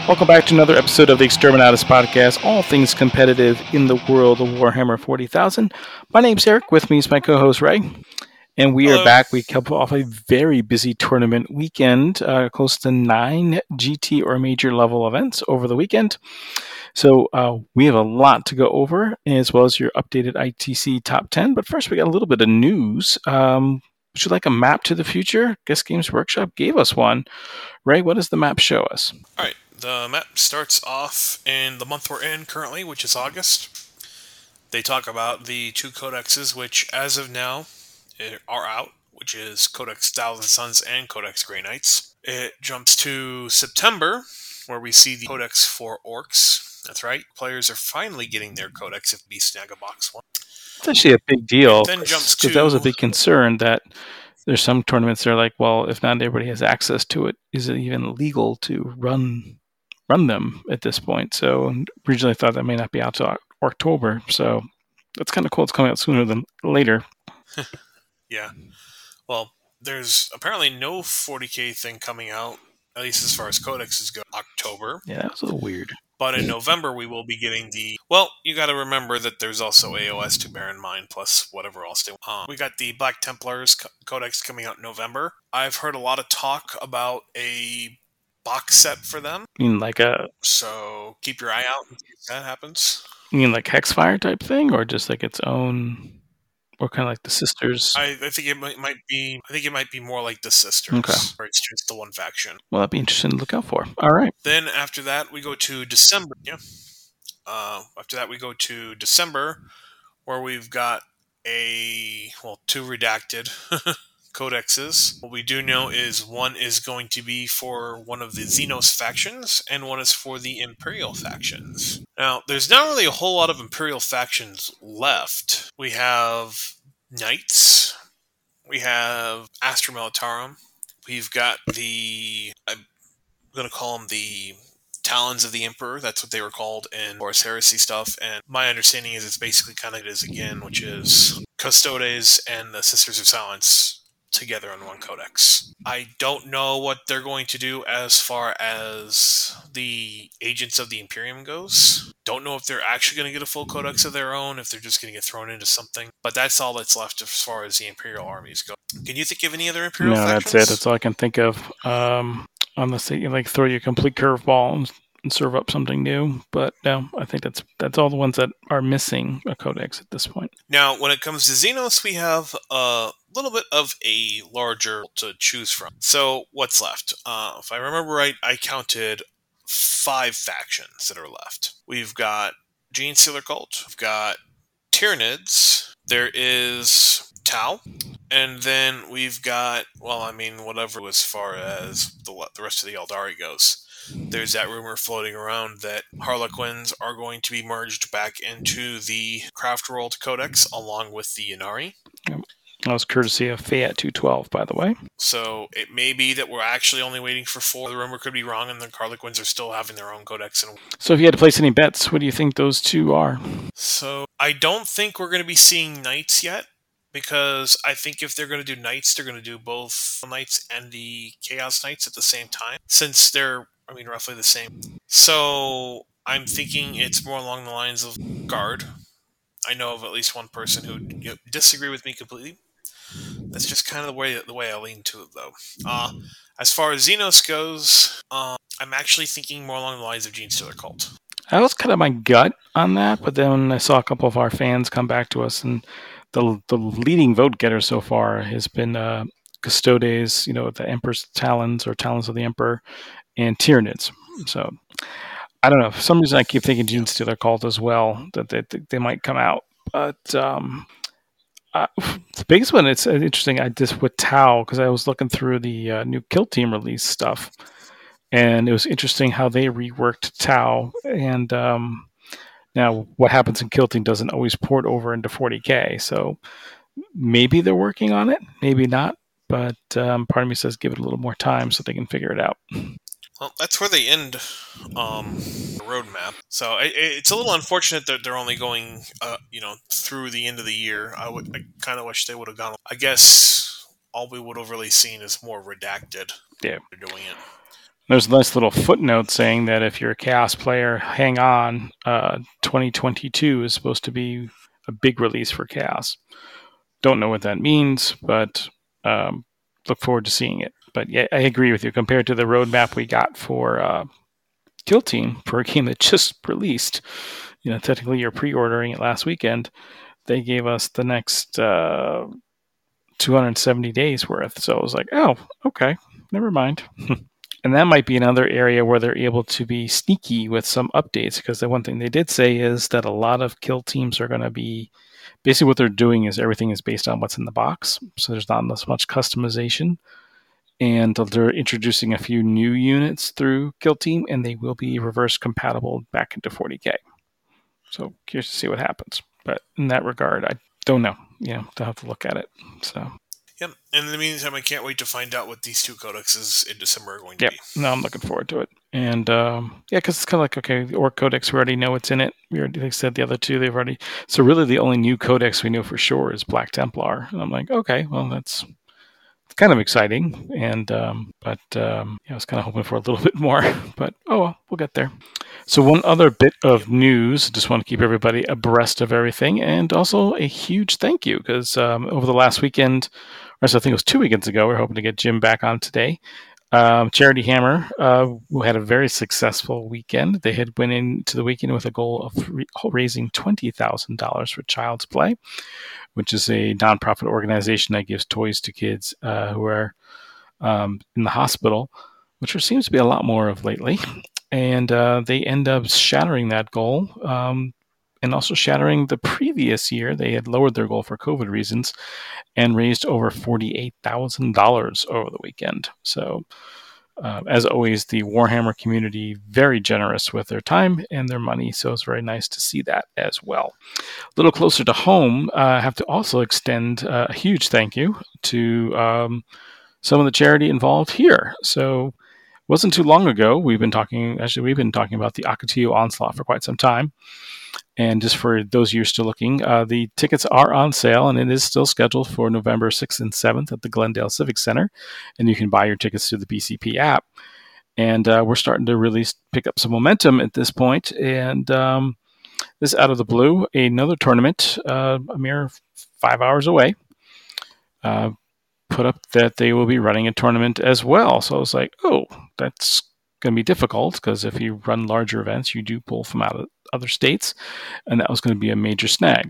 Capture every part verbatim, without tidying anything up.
Welcome back to another episode of the Exterminatus Podcast, all things competitive in the world of Warhammer forty thousand. My name's Eric, with me is my co-host Ray, and we are Hello. back. We come off a very busy tournament weekend, uh, close to nine G T or major level events over the weekend. So uh, we have a lot to go over, as well as your updated I T C top ten. But first, we got a little bit of news. Um, would you like a map to the future? Guess Games Workshop gave us one. Ray, what does the map show us? All right, the map starts off in the month we're in currently, which is August. They talk about the two codexes, which as of now are out, which is Codex Thousand Suns and Codex Grey Knights. It jumps to September, where we see the Codex for Orcs. That's right, players are finally getting their Codex if we snag a box one. It's actually a big deal, Then jumps because to that was a big concern that there's some tournaments that are like, well, if not everybody has access to it, is it even legal to run run them at this point? So originally I thought that may not be out till October, so that's kind of cool. It's coming out sooner than later. Yeah. Well, there's apparently no forty K thing coming out, at least as far as codexes go, October. Yeah, that was a little weird. But in November, we will be getting the... Well, you got to remember that there's also A O S to bear in mind, plus whatever else they want. Um, we got the Black Templars co- Codex coming out in November. I've heard a lot of talk about a box set for them. You mean like a... So keep your eye out in case that happens. You mean like Hexfire type thing, or just like its own... Or kind of like the Sisters? I, I think it might, might be. I think it might be more like the Sisters, Okay. where it's just the one faction. Well, that'd be interesting to look out for. All right. Then after that, we go to December. Yeah. Uh, after that, we go to December, where we've got a well, two redacted codexes. What we do know is one is going to be for one of the Xenos factions, and one is for the Imperial factions. Now, there's not really a whole lot of Imperial factions left. We have Knights. We have Astra Militarum. We've got the... I'm going to call them the Talons of the Emperor. That's what they were called in Horus Heresy stuff. And my understanding is it's basically kind of it is again, which is Custodes and the Sisters of Silence together in one codex. I don't know what they're going to do as far as the Agents of the Imperium goes. Don't know if they're actually going to get a full codex of their own, if they're just going to get thrown into something. But that's all that's left as far as the Imperial armies go. Can you think of any other Imperial No, factions? that's it. That's all I can think of. Um, unless they like throw you a complete curveball and, and serve up something new. But no, I think that's that's all the ones that are missing a codex at this point. Now, when it comes to Xenos, we have a little bit of a larger to choose from. So, what's left? Uh, if I remember right, I counted five factions that are left. We've got Genestealer Cult. We've got Tyranids. There is Tau. And then we've got, well, I mean, whatever as far as the, the rest of the Eldari goes. There's that rumor floating around that Harlequins are going to be merged back into the Craft World Codex along with the Inari. That was courtesy of Fayette two twelve, by the way. So it may be that we're actually only waiting for four. The rumor could be wrong, and the Harlequins are still having their own codex. And So if you had to place any bets, what do you think those two are? so I don't think we're going to be seeing Knights yet, because I think if they're going to do Knights, they're going to do both the Knights and the Chaos Knights at the same time, since they're, I mean, roughly the same. So I'm thinking it's more along the lines of Guard. I know of at least one person who you know, disagree with me completely. That's just kind of the way the way I lean to it, though. Uh, as far as Xenos goes, uh, I'm actually thinking more along the lines of Genestealer Cult. That was kind of my gut on that, but then I saw a couple of our fans come back to us, and the the leading vote getter so far has been uh, Custodes, you know, the Emperor's Talons or Talons of the Emperor, and Tyranids. So I don't know. For some reason, I keep thinking Genestealer Cult as well, that they, they might come out. But um, uh, the biggest one, it's interesting. I just with Tau, because I was looking through the uh, new Kill Team release stuff, and it was interesting how they reworked Tau. And um, now what happens in Kill Team doesn't always port over into forty K. So maybe they're working on it, maybe not. But um, part of me says give it a little more time so they can figure it out. Well, that's where they end um, the roadmap. So it, it's a little unfortunate that they're only going, uh, you know, through the end of the year. I would, I kind of wish they would have gone. I guess all we would have really seen is more redacted. Yeah, They're doing it. There's a nice little footnote saying that if you're a Chaos player, hang on. Uh, twenty twenty-two is supposed to be a big release for Chaos. Don't know what that means, but um, look forward to seeing it. But yeah, I agree with you. Compared to the roadmap we got for uh, Kill Team, for a game that just released, you know, technically you're pre-ordering it last weekend. They gave us the next uh, two hundred seventy days worth. So I was like, oh, okay, never mind. And that might be another area where they're able to be sneaky with some updates, because the one thing they did say is that a lot of Kill Teams are going to be basically what they're doing is everything is based on what's in the box. So there's not as much customization. And they're introducing a few new units through Kill Team, and they will be reverse compatible back into forty K. So curious to see what happens. But in that regard, I don't know. You know, they'll have to look at it. So. Yep. And in the meantime, I can't wait to find out what these two codexes in December are going to yep. be. No, I'm looking forward to it. And um, yeah, because it's kind of like, okay, the Orc Codex, we already know what's in it. We already they said the other two, they've already. So really, the only new codex we know for sure is Black Templar. And I'm like, okay, well, that's kind of exciting. And um, but um, yeah, I was kind of hoping for a little bit more. But oh well, we'll get there. So one other bit of news, just want to keep everybody abreast of everything, and also a huge thank you, because um, over the last weekend, or so I think it was two weekends ago, we we're hoping to get Jim back on today. Um, Charity Hammer, uh, who had a very successful weekend. They had went into the weekend with a goal of re- raising twenty thousand dollars for Child's Play, which is a nonprofit organization that gives toys to kids uh, who are um, in the hospital, which there seems to be a lot more of lately. And uh, they end up shattering that goal, um, and also shattering the previous year. They had lowered their goal for COVID reasons and raised over forty-eight thousand dollars over the weekend. So, uh, as always, the Warhammer community, very generous with their time and their money. So it's very nice to see that as well. A little closer to home, uh, I have to also extend uh, a huge thank you to um, some of the charity involved here. So, wasn't too long ago, we've been talking, actually, we've been talking about the Ocotillo Onslaught for quite some time. And just for those of you still looking, uh, the tickets are on sale, and it is still scheduled for November sixth and seventh at the Glendale Civic Center. And you can buy your tickets through the B C P app. And uh, we're starting to really pick up some momentum at this point. And um, this is out of the blue, another tournament, uh, a mere five hours away. Uh, put up that they will be running a tournament as well. So I was like, oh, that's going to be difficult, because if you run larger events, you do pull from out of other states, and that was going to be a major snag.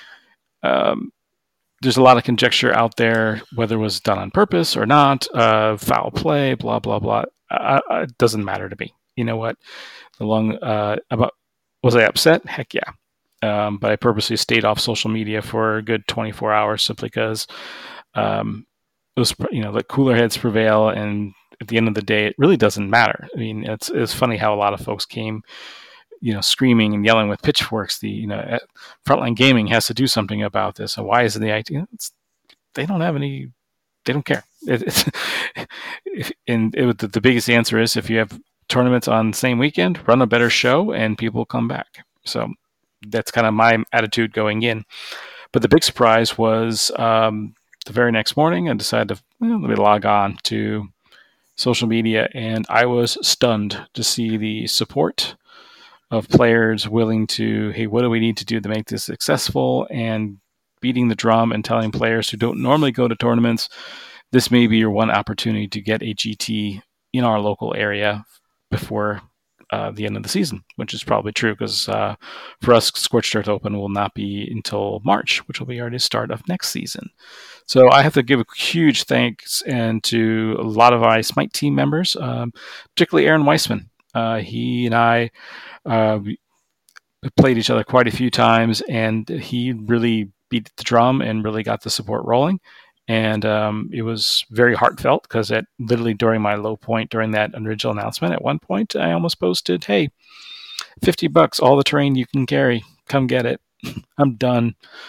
Um, there's a lot of conjecture out there whether it was done on purpose or not, uh, foul play, blah, blah, blah. Uh, it doesn't matter to me. You know what? The long, uh, about, was I upset? Heck yeah. Um, but I purposely stayed off social media for a good twenty-four hours simply because um, it was, you know, let cooler heads prevail, and at the end of the day, it really doesn't matter. I mean, it's it's funny how a lot of folks came, you know, screaming and yelling with pitchforks. The you know, Frontline Gaming has to do something about this. And why isn't the I T? It's, they don't have any. They don't care. It, it's, if, and it, the, the biggest answer is if you have tournaments on the same weekend, run a better show, and people come back. So that's kind of my attitude going in. But the big surprise was um, the very next morning, I decided to well, let me log on to social media, and I was stunned to see the support of players willing to, hey, what do we need to do to make this successful, and beating the drum and telling players who don't normally go to tournaments, this may be your one opportunity to get a G T in our local area before uh, the end of the season, which is probably true, because uh, for us, Scorched Earth Open will not be until March, which will be already the start of next season. So I have to give a huge thanks and to a lot of my Smite team members, um, particularly Aaron Weissman. Uh, he and I uh, played each other quite a few times, and he really beat the drum and really got the support rolling. And um, it was very heartfelt, because at literally during my low point during that original announcement, at one point I almost posted, hey, fifty bucks, all the terrain you can carry, come get it. I'm done.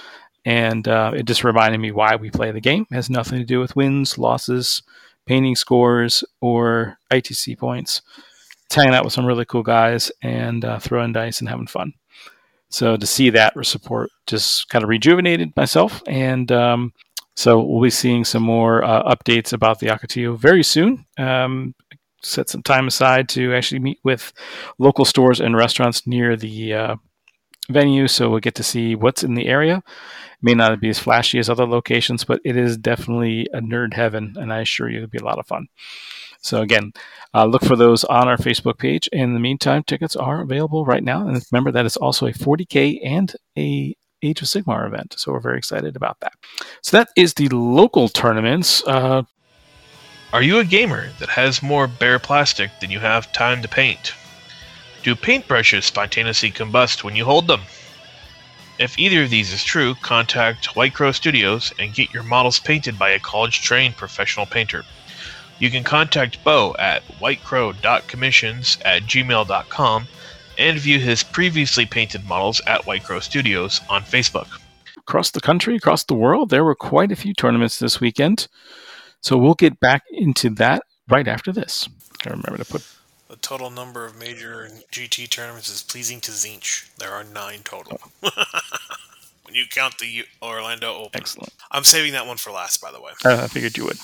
And uh, it just reminded me why we play the game. It has nothing to do with wins, losses, painting scores, or I T C points. It's hanging out with some really cool guys and uh, throwing dice and having fun. So to see that support just kind of rejuvenated myself. And um, so we'll be seeing some more uh, updates about the Ocotillo very soon. Um, set some time aside to actually meet with local stores and restaurants near the uh, venue, so we'll get to see what's in the area. It may not be as flashy as other locations, but it is definitely a nerd heaven, and I assure you it'll be a lot of fun. So again, uh, look for those on our Facebook page. In the meantime, tickets are available right now, and remember that it's also a forty K and a Age of Sigmar event, so we're very excited about that. So that is the local tournaments. Uh, Are you a gamer that has more bare plastic than you have time to paint? Do paintbrushes spontaneously combust when you hold them? If either of these is true, contact White Crow Studios and get your models painted by a college-trained professional painter. You can contact Bo at whitecrow dot commissions at gmail dot com and view his previously painted models at White Crow Studios on Facebook. Across the country, across the world, there were quite a few tournaments this weekend. So we'll get back into that right after this. I remember to put the total number of major G T tournaments is pleasing to Zinch. There are nine total. Oh. When you count the Orlando Open. Excellent. I'm saving that one for last, by the way. Uh, I figured you would.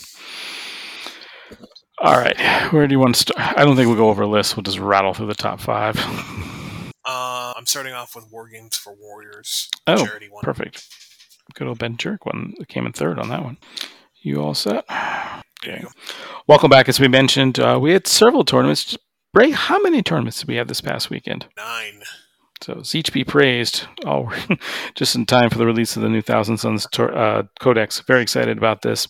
All right. Where do you want to start? I don't think we'll go over a list. We'll just rattle through the top five. Uh, I'm starting off with War Games for Warriors. Oh, charity one. Perfect. Good old Ben Jerk one came in third on that one. You all set? Okay. Welcome back. As we mentioned, uh, we had several tournaments. Ray, how many tournaments did we have this past weekend? Nine. So Zeech be praised. Oh, just in time for the release of the new Thousand Sons tor- uh, Codex. Very excited about this.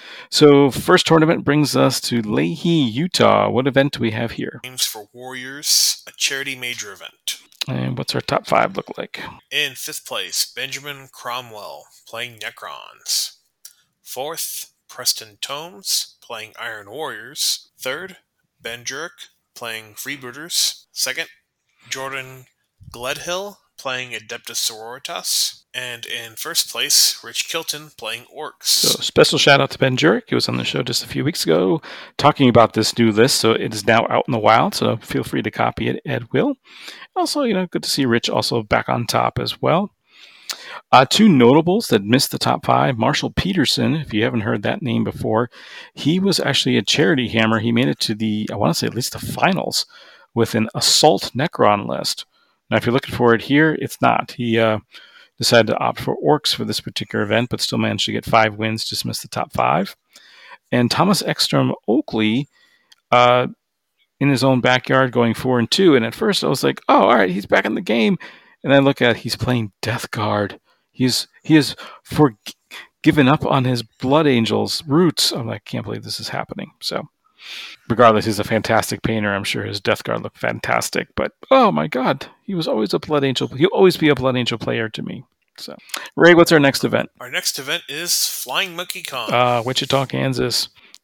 So first tournament brings us to Leahy, Utah. What event do we have here? Games for Warriors, a charity major event. And what's our top five look like? In fifth place, Benjamin Cromwell, playing Necrons. Fourth, Preston Tomes, playing Iron Warriors. Third, Ben Jerk, playing Freebooters. Second, Jordan Gledhill, playing Adeptus Sororitas. And in first place, Rich Kilton, playing Orcs. So special shout out to Ben Jurek. He was on the show just a few weeks ago talking about this new list. So it is now out in the wild. So feel free to copy it at will. Also, you know, good to see Rich also back on top as well. Uh, two notables that missed the top five. Marshall Peterson, if you haven't heard that name before, he was actually a charity hammer. He made it to the, I want to say at least the finals with an Assault Necron list. Now, if you're looking for it here, it's not. He uh, decided to opt for Orcs for this particular event, but still managed to get five wins, just missed the top five. And Thomas Ekstrom Oakley, uh, in his own backyard, going four and two. And at first, I was like, "Oh, all right, he's back in the game." And then I look at he's playing Death Guard. He's he has for given up on his Blood Angels roots. I'm like, can't believe this is happening. So, regardless, he's a fantastic painter. I'm sure his Death Guard looked fantastic. But oh my God, he was always a Blood Angel. He'll always be a Blood Angel player to me. So, Ray, what's our next event? Our next event is Flying Monkey Con. Uh, Wichita, Kansas.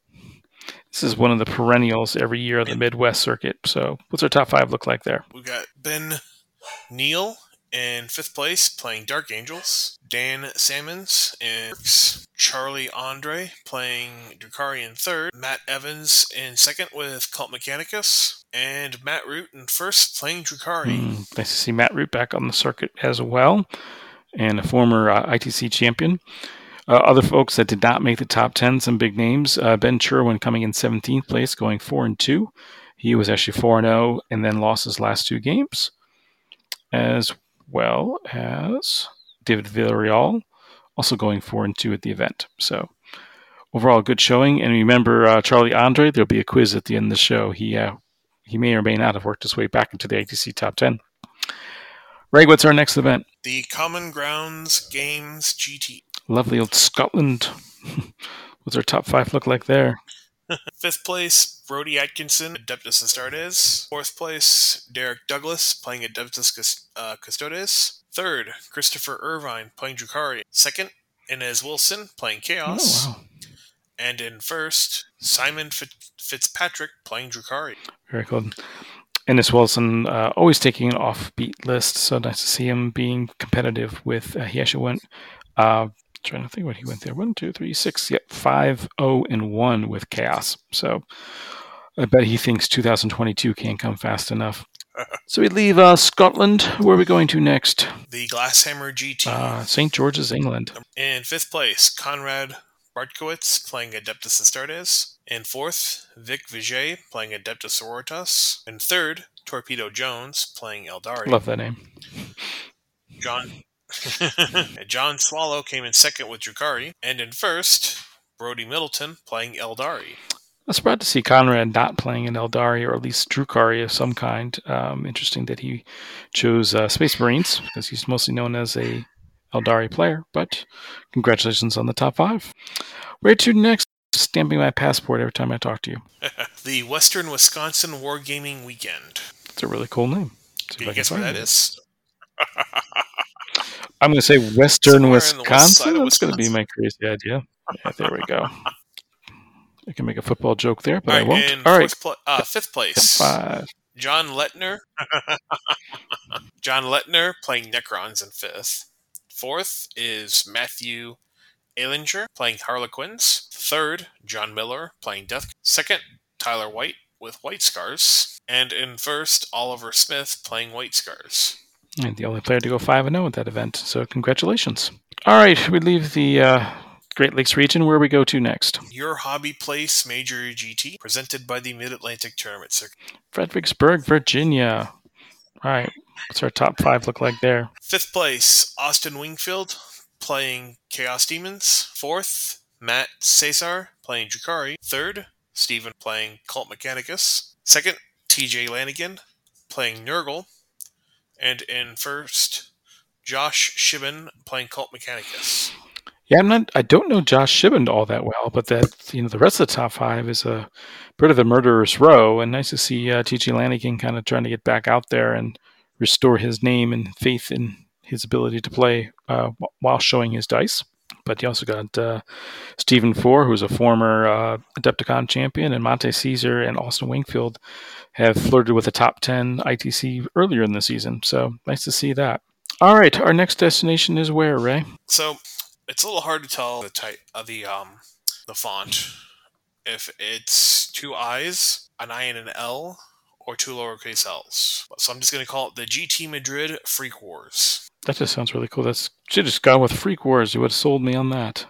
This is one of the perennials every year of the Midwest circuit. So, what's our top five look like there? We got Ben Neal in fifth place, playing Dark Angels. Dan Salmons in Charlie Andre, playing Drukhari in third. Matt Evans in second with Cult Mechanicus. And Matt Root in first, playing Drukhari. Mm, nice to see Matt Root back on the circuit as well, and a former uh, I T C champion. Uh, other folks that did not make the top ten, some big names. Uh, Ben Sherwin coming in seventeenth place, going four and two. He was actually four and zero, and then lost his last two games, as well as David Villarreal, also going four and two at the event. So overall, good showing. And remember, uh, Charlie Andre, there'll be a quiz at the end of the show. He uh, he may or may not have worked his way back into the I T C top ten. Ray, what's our next event? The Common Grounds Games G T. Lovely old Scotland. What's our top five look like there? Fifth place, Brody Atkinson, Adeptus Astartes. Fourth place, Derek Douglas, playing Adeptus uh, Custodes. Third, Christopher Irvine, playing Drukhari. Second, Inez Wilson, playing Chaos. Oh, wow. And in first, Simon Fitz- Fitzpatrick, playing Drukhari. Very cool. Innes Wilson, uh, always taking an offbeat list, so nice to see him being competitive with, uh, he actually went, uh, trying to think what he went there, one, two, three, six, yep, five, oh, and one with Chaos. So I bet he thinks two thousand twenty-two can't come fast enough. So we leave uh, Scotland. Where are we going to next? The Glasshammer G T. Uh, Saint George's, England. In fifth place, Conrad Bartkowitz, playing Adeptus Astartes. In fourth, Vic Vijay, playing Adeptus Sororitas. In third, Torpedo Jones, playing Eldari. Love that name. John John Swallow came in second with Drukhari. And in first, Brody Middleton, playing Eldari. I was proud to see Conrad not playing an Eldari, or at least Drukhari of some kind. Um, interesting that he chose uh, Space Marines, because he's mostly known as a Eldari player, but congratulations on the top five. Where to next? Stamping my passport every time I talk to you. The Western Wisconsin Wargaming Weekend. It's a really cool name. Can you guess where that is? I'm going to say Western Somewhere Wisconsin. in the That's going to be my crazy idea. Yeah, there we go. I can make a football joke there, but All I right, won't. in All right. Pl- uh, fifth place, Five. John Lettner. John Lettner playing Necrons in fifth. Fourth is Matthew Alinger playing Harlequins. Third, John Miller playing Death. Second, Tyler White with White Scars. And in first, Oliver Smith playing White Scars. And the only player to go five and zero at that event. So congratulations. All right, we leave the uh, Great Lakes region. Where we go to next? Your Hobby Place Major G T, presented by the Mid-Atlantic Tournament Circuit. Fredericksburg, Virginia. All right, what's our top five look like there? Fifth place, Austin Wingfield playing Chaos Demons. Fourth, Matt Cesar playing Drukhari. Third, Stephen playing Cult Mechanicus. Second, T J Lanigan playing Nurgle. And in first, Josh Shibben playing Cult Mechanicus. Yeah, I'm not. I don't know Josh Shibben all that well, but that you know the rest of the top five is a bit of a murderer's row, and nice to see uh, T J Lanigan kind of trying to get back out there and restore his name and faith in his ability to play uh, while showing his dice. But you also got uh, Stephen Four, who's a former uh, Adepticon champion, and Monte Caesar and Austin Wingfield have flirted with the top ten I T C earlier in the season. So nice to see that. All right, our next destination is where, Ray? So it's a little hard to tell the type of the um the font if it's two I's, an I and an L, or two lowercase L's. So I'm just going to call it the G T Madrid Freak Wars. That just sounds really cool. That's should have just gone with Freak Wars. You would have sold me on that.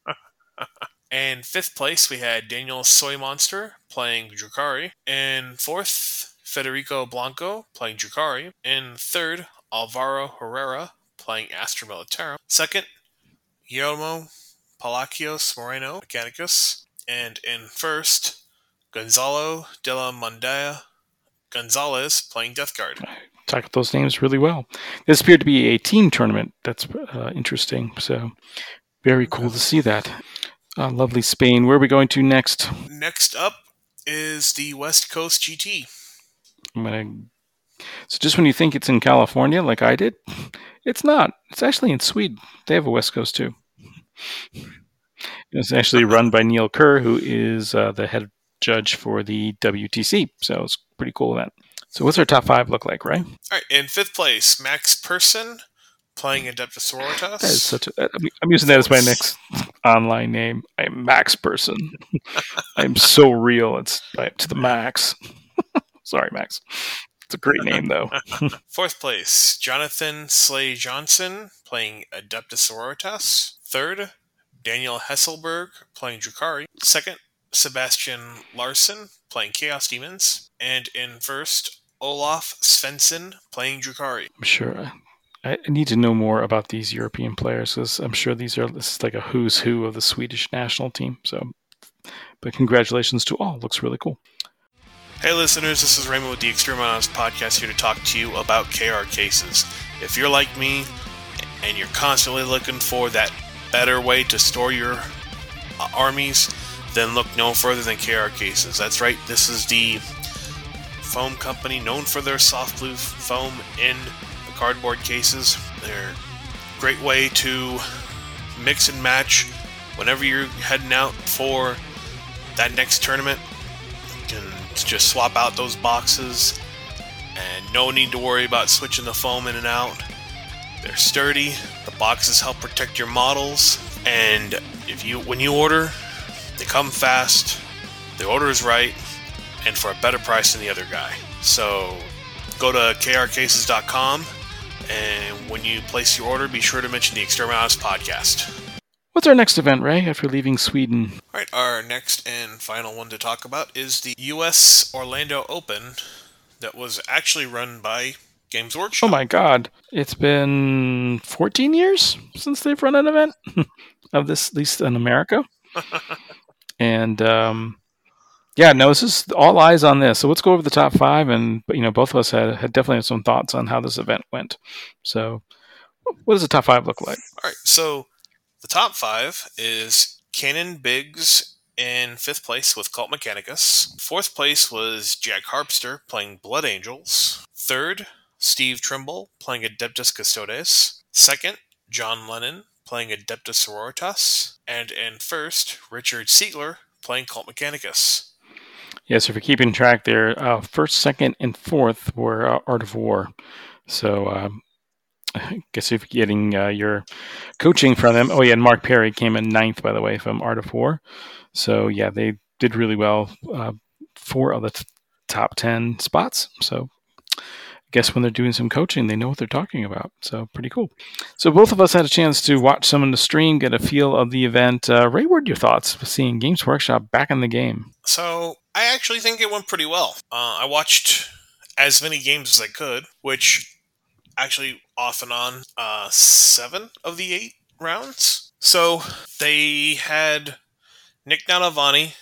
And fifth place, we had Daniel Soy Monster playing Drukhari. In fourth, Federico Blanco playing Drukhari. In third, Alvaro Herrera playing Astra Militarum. Second, Guillermo Palacios Moreno Mechanicus. And in first, Gonzalo de la Mondea Gonzalez playing Death Guard. Talked those names really well. This appeared to be a team tournament. That's uh, interesting. So very cool to see that. Uh, lovely Spain. Where are we going to next? Next up is the West Coast G T. I'm gonna. So just when you think it's in California, like I did, it's not. It's actually in Sweden. They have a West Coast too. It's actually run by Neil Kerr, who is uh, the head judge for the W T C. So it's a pretty cool event. So what's our top five look like, right? All right, in fifth place, Max Persson playing Adeptus Sororitas. That is such a, I'm using that as my next online name. I'm Max Persson. I'm so real. It's like, to the max. Sorry, Max. It's a great name, though. Fourth place, Jonathan Slay Johnson playing Adeptus Sororitas. Third, Daniel Hesselberg playing Drukhari. Second, Sebastian Larson playing Chaos Demons. And in first, Olaf Svensson playing Drukhari. I'm sure. I, I need to know more about these European players, because I'm sure these are this is like a who's who of the Swedish national team. So, but congratulations to all. Looks really cool. Hey listeners, this is Raymond with the Exterminatus Podcast here to talk to you about K R cases. If you're like me and you're constantly looking for that better way to store your uh, armies, then look no further than K R cases. That's right, this is the foam company known for their soft blue foam in the cardboard cases. They're a great way to mix and match whenever you're heading out for that next tournament. You can just swap out those boxes and no need to worry about switching the foam in and out. They're sturdy, the boxes help protect your models, and if you when you order, they come fast, the order is right, and for a better price than the other guy. So go to K R cases dot com, and when you place your order, be sure to mention the Exterminatus Podcast. What's our next event, Ray, after leaving Sweden? All right, our next and final one to talk about is the U S Orlando Open that was actually run by Games Workshop. Oh my God. It's been fourteen years since they've run an event of this, at least in America. and um, yeah, no, this is all eyes on this. So let's go over the top five. And, you know, both of us had, had definitely had some thoughts on how this event went. So what does the top five look like? All right, so the top five is Cannon Biggs in fifth place with Cult Mechanicus. Fourth place was Jack Harpster playing Blood Angels. Third, Steve Trimble playing Adeptus Custodes. Second, John Lennon playing Adeptus Sororitas. And in first, Richard Siegler playing Cult Mechanicus. Yeah, so if you're keeping track there, uh, first, second, and fourth were uh, Art of War. So um, I guess if you're getting uh, your coaching from them. Oh, yeah, and Mark Perry came in ninth, by the way, from Art of War. So, yeah, they did really well. Uh, four of the t- top ten spots. So I guess when they're doing some coaching, they know what they're talking about. So pretty cool. So both of us had a chance to watch some of the stream, get a feel of the event. Uh, Ray, what are your thoughts with seeing Games Workshop back in the game? So I actually think it went pretty well. Uh, I watched as many games as I could, which actually off and on uh, seven of the eight rounds. So they had Nick Nanavani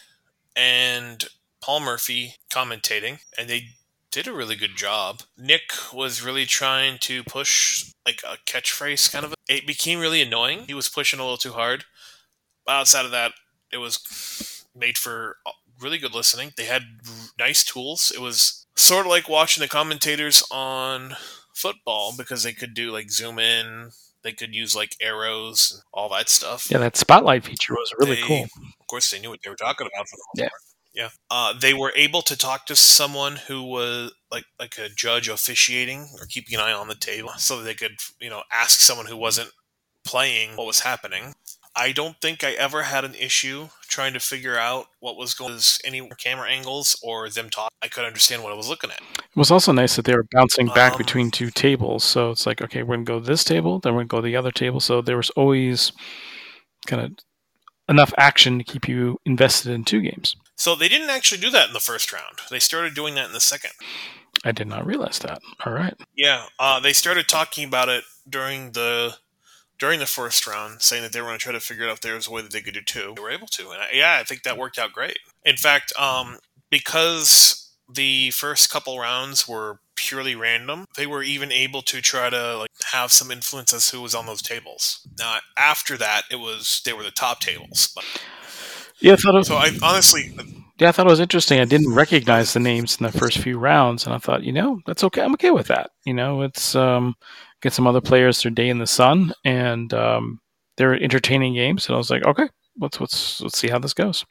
and Paul Murphy commentating, and they did a really good job. Nick was really trying to push like a catchphrase kind of. It became really annoying. He was pushing a little too hard. But outside of that, it was made for really good listening. They had nice tools. It was sort of like watching the commentators on football because they could do like zoom in. They could use like arrows and all that stuff. Yeah, that spotlight feature was really They- cool. Of course, they knew what they were talking about for the most Yeah. part. Yeah. Uh, they were able to talk to someone who was like like a judge officiating or keeping an eye on the table, so that they could you know ask someone who wasn't playing what was happening. I don't think I ever had an issue trying to figure out what was going on, any camera angles or them talk. I could understand what I was looking at. It was also nice that they were bouncing back Um, between two tables. So it's like, okay, we're going to go to this table, then we're going to go to the other table. So there was always kind of enough action to keep you invested in two games. So they didn't actually do that in the first round. They started doing that in the second. I did not realize that. All right. Yeah, uh, they started talking about it during the during the first round, saying that they were going to try to figure out if there was a way that they could do two. They were able to, and I, yeah, I think that worked out great. In fact, um, because the first couple rounds were purely random, they were even able to try to like have some influence as who was on those tables. Now, after that, it was they were the top tables. But, Yeah, I thought it, so I honestly, yeah, I thought it was interesting. I didn't recognize the names in the first few rounds, and I thought, you know, that's okay. I'm okay with that. You know, it's um, get some other players their day in the sun, and um, they're entertaining games. And I was like, okay, let's let's let's see how this goes.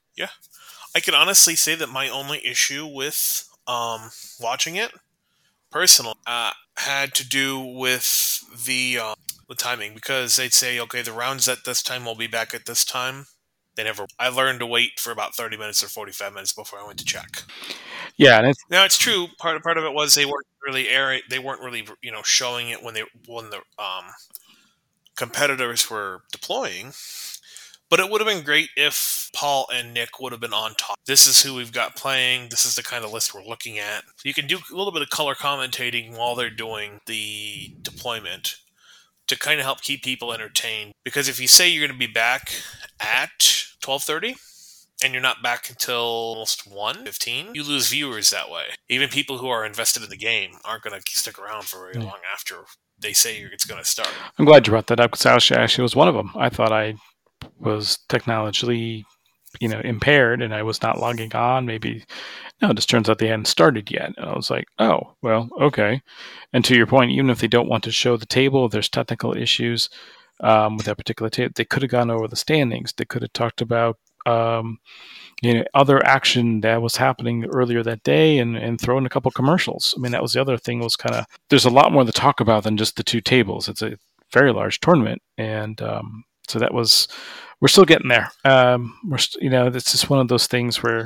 I can honestly say that my only issue with um, watching it, personally, uh, had to do with the uh, the timing, because they'd say, okay, the rounds at this time will be back at this time. They never. I learned to wait for about thirty minutes or forty-five minutes before I went to check. Yeah, and it's, Now it's true. Part of part of it was they weren't really airing. They weren't really you know showing it when they when the um, competitors were deploying. But it would have been great if Paul and Nick would have been on top. This is who we've got playing. This is the kind of list we're looking at. You can do a little bit of color commentating while they're doing the deployment to kind of help keep people entertained. Because if you say you're going to be back at twelve thirty and you're not back until almost one fifteen, you lose viewers that way. Even people who are invested in the game aren't going to stick around for very Yeah. long after they say it's going to start. I'm glad you brought that up because actually, actually was one of them. I thought I was technologically, you know, impaired and I was not logging on. Maybe no, it just turns out they hadn't started yet. And I was like, oh, well, okay. And to your point, even if they don't want to show the table, if there's technical issues um, with that particular table, they could have gone over the standings. They could have talked about um, you know, other action that was happening earlier that day and, and throw in a couple commercials. I mean, that was the other thing was kind of, there's a lot more to talk about than just the two tables. It's a very large tournament. And um, so that was, we're still getting there. Um, we're, st- you know, it's just one of those things where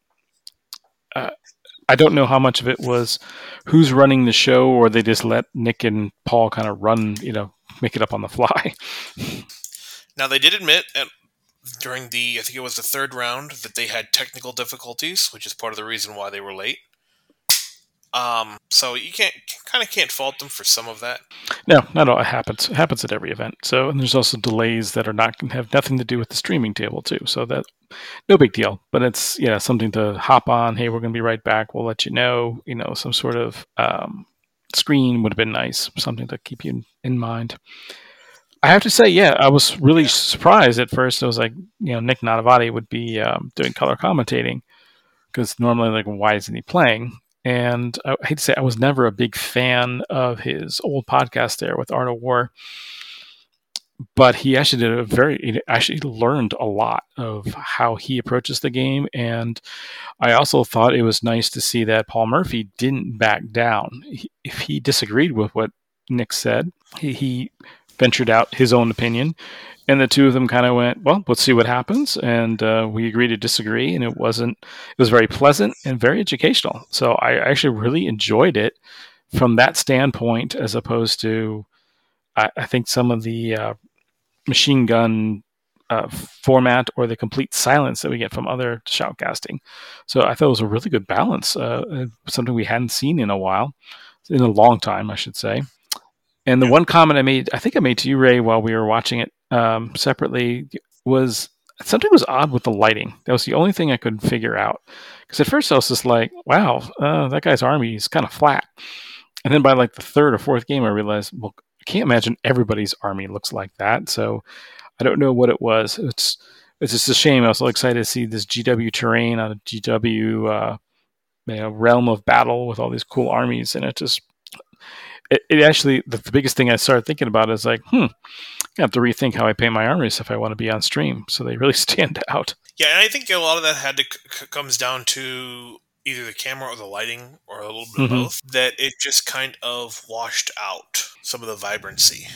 uh, I don't know how much of it was who's running the show or they just let Nick and Paul kind of run, you know, make it up on the fly. Now, they did admit at, during the, I think it was the third round, that they had technical difficulties, which is part of the reason why they were late. Um, so you can't kind of can't fault them for some of that. No, not all. It happens. It happens at every event. So, and there's also delays that are not have nothing to do with the streaming table too. So that no big deal. But it's yeah something to hop on. Hey, we're going to be right back. We'll let you know. You know, some sort of um, screen would have been nice. Something to keep you in, in mind. I have to say, yeah, I was really Yeah. surprised at first. I was like, you know, Nick Nadavati would be um, doing color commentating because normally, like, why isn't he playing? And I hate to say, I was never a big fan of his old podcast there with Art of War, but he actually did a very, he actually learned a lot of how he approaches the game. And I also thought it was nice to see that Paul Murphy didn't back down. He, if he disagreed with what Nick said, he, he ventured out his own opinion. And the two of them kind of went, well, let's see what happens. And uh, we agreed to disagree. And it wasn't, it was very pleasant and very educational. So I actually really enjoyed it from that standpoint, as opposed to, I, I think some of the uh, machine gun uh, format or the complete silence that we get from other shoutcasting. So I thought it was a really good balance, uh, something we hadn't seen in a while, in a long time, I should say. And the one comment I made, I think I made to you, Ray, while we were watching it um, separately, was something was odd with the lighting. That was the only thing I could figure out. Because at first I was just like, wow, uh, that guy's army is kind of flat. And then by like the third or fourth game, I realized, well, I can't imagine everybody's army looks like that. So I don't know what it was. It's it's just a shame. I was so excited to see this G W terrain on a G W uh, you know, realm of battle with all these cool armies, and it just It, it actually, the, the biggest thing I started thinking about is like, hmm, I have to rethink how I paint my armies if I want to be on stream. So they really stand out. Yeah, and I think a lot of that had to c- comes down to either the camera or the lighting or a little bit Mhm. of both. That it just kind of washed out some of the vibrancy.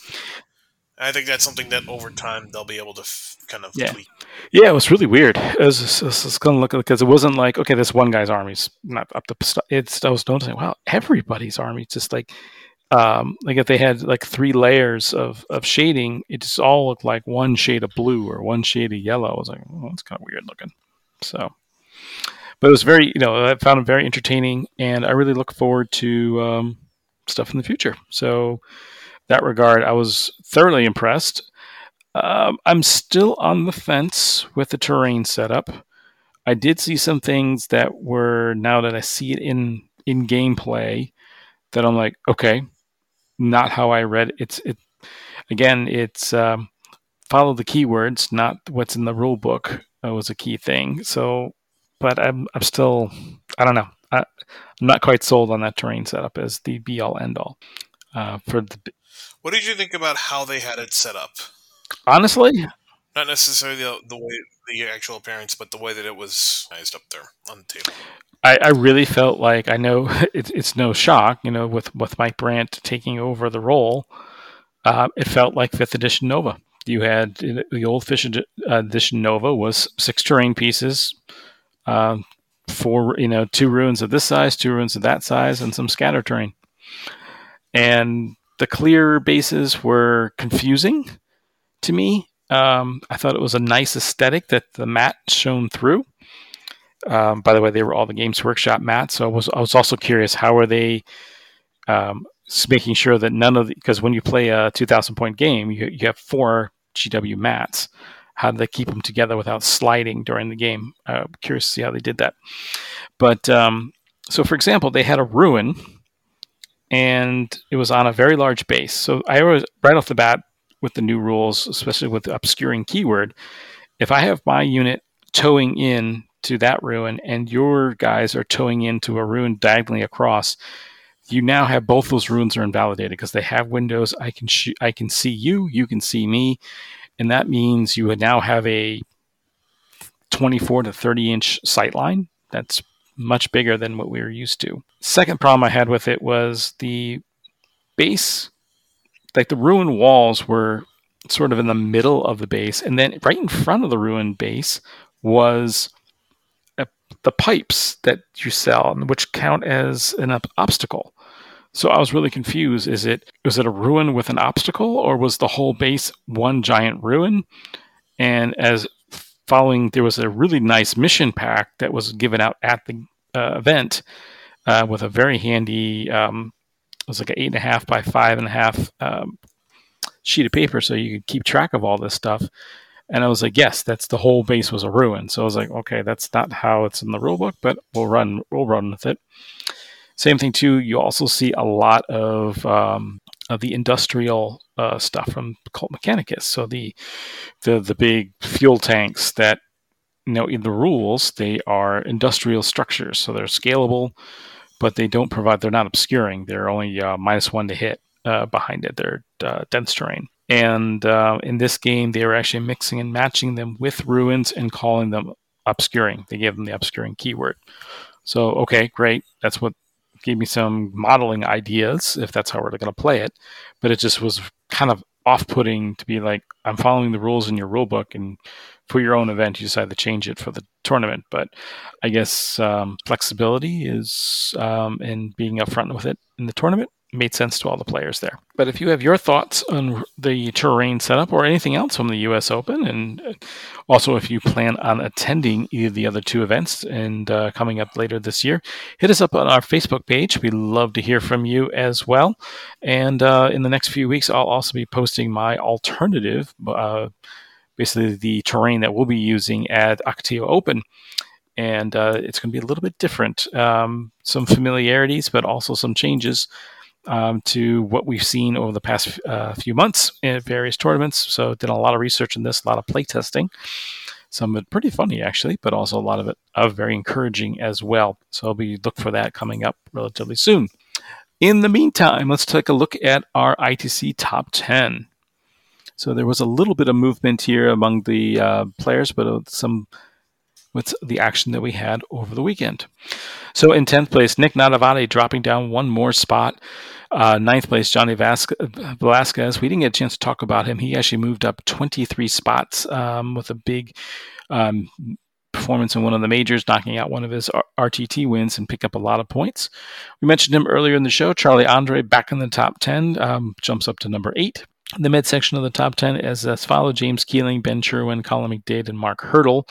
And I think that's something that over time they'll be able to f- kind of Yeah. tweak. Yeah, it was really weird. It was, just- it was just going to look because it wasn't like, okay, this one guy's army's not up to st- it's. I was noticing, wow, everybody's army just like, um, like if they had like three layers of, of shading, it just all looked like one shade of blue or one shade of yellow. I was like, oh, that's kind of weird looking. So, but it was very, you know, I found it very entertaining, and I really look forward to um, stuff in the future. So, that regard, I was thoroughly impressed. Um, I'm still on the fence with the terrain setup. I did see some things that were, now that I see it in in gameplay, that I'm like, okay, not how I read it. It's it again. It's um, follow the keywords, not what's in the rule book. That was a key thing. So, but I'm I'm still, I don't know. I, I'm not quite sold on that terrain setup as the be all end all. Uh, for the, What did you think about how they had it set up? honestly, Not necessarily the, the way the actual appearance, but the way that it was organized up there on the table. I, I really felt like, I know it, it's no shock, you know, with, with Mike Brandt taking over the role, uh, it felt like fifth edition Nova. You had the old fifth edition Nova was six terrain pieces, um, four, you know, two ruins of this size, two ruins of that size, and some scatter terrain. And the clear bases were confusing to me. Um, I thought it was a nice aesthetic that the mat shone through. Um, by the way, they were all the Games Workshop mats, so I was I was also curious, how are they um, making sure that none of the, because when you play a two thousand point game, you you have four G W mats. How do they keep them together without sliding during the game? Uh, I'm curious to see how they did that. But um, so, for example, they had a ruin, and it was on a very large base. So I was right off the bat with the new rules, especially with the obscuring keyword. If I have my unit towing in to that ruin, and your guys are towing into a ruin diagonally across, you now have both those ruins are invalidated because they have windows. I can sh- I can see you, you can see me, and that means you would now have a twenty-four to thirty inch sight line. That's much bigger than what we were used to. Second problem I had with it was the base, like the ruin walls were sort of in the middle of the base, and then right in front of the ruin base was the pipes that you sell, which count as an obstacle. So I was really confused. Is it was it a ruin with an obstacle, or was the whole base one giant ruin? And as following, there was a really nice mission pack that was given out at the uh, event uh, with a very handy. Um, it was like an eight and a half by five and a half um, sheet of paper, so you could keep track of all this stuff. And I was like, yes, that's the whole base was a ruin. So I was like, okay, that's not how it's in the rulebook, but we'll run, we'll run with it. Same thing too. You also see a lot of um, of the industrial uh, stuff from Cult Mechanicus. So the the the big fuel tanks that, you know, in the rules they are industrial structures, so they're scalable, but they don't provide. They're not obscuring. They're only uh, minus one to hit uh, behind it. They're uh, dense terrain. And uh, in this game, they were actually mixing and matching them with ruins and calling them obscuring. They gave them the obscuring keyword. So, okay, great. That's what gave me some modeling ideas, if that's how we're going to play it. But it just was kind of off-putting to be like, I'm following the rules in your rulebook, and for your own event, you decide to change it for the tournament. But I guess um, flexibility is um, and being upfront with it in the tournament made sense to all the players there. But if you have your thoughts on the terrain setup or anything else from the U S Open, and also if you plan on attending either of the other two events and uh, coming up later this year, hit us up on our Facebook page. We'd love to hear from you as well. And uh, in the next few weeks, I'll also be posting my alternative, uh, basically the terrain that we'll be using at Ocotillo Open. And uh, it's going to be a little bit different. Um, some familiarities, but also some changes Um, to what we've seen over the past uh, few months in various tournaments. So did a lot of research in this, a lot of play testing. Some of it pretty funny, actually, but also a lot of it uh, very encouraging as well. So I'll be look for that coming up relatively soon. In the meantime, let's take a look at our I T C Top ten. So there was a little bit of movement here among the uh, players, but some with the action that we had over the weekend. So in tenth place, Nick Nadavati dropping down one more spot. Uh, ninth place, Johnny Vasquez, Velasquez. We didn't get a chance to talk about him. He actually moved up twenty-three spots um, with a big um, performance in one of the majors, knocking out one of his R T T wins and pick up a lot of points. We mentioned him earlier in the show. Charlie Andre back in the top ten, um, jumps up to number eight. The midsection of the top ten is as follows: James Keeling, Ben Sherwin, Colin McDade, and Mark Hurdle.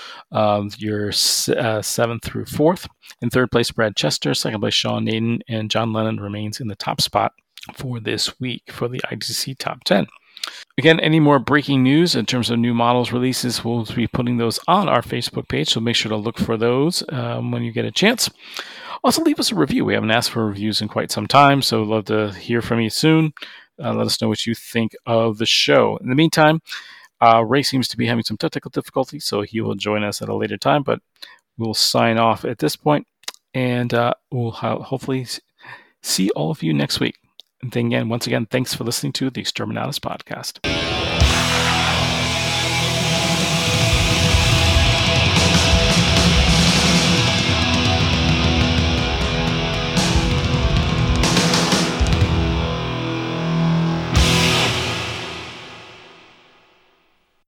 Uh, your uh, seventh through fourth. In third place, Brad Chester. Second place, Sean Naden. And John Lennon remains in the top spot for this week for the I T C Top ten. Again, any more breaking news in terms of new models releases, we'll be putting those on our Facebook page, so make sure to look for those um, when you get a chance. Also, leave us a review. We haven't asked for reviews in quite some time, so we'd love to hear from you soon. Uh, let us know what you think of the show. In the meantime, Uh, Ray seems to be having some technical difficulties, so he will join us at a later time, but we'll sign off at this point, and uh, we'll ha- hopefully see all of you next week. And then again, once again, thanks for listening to the Exterminatus Podcast.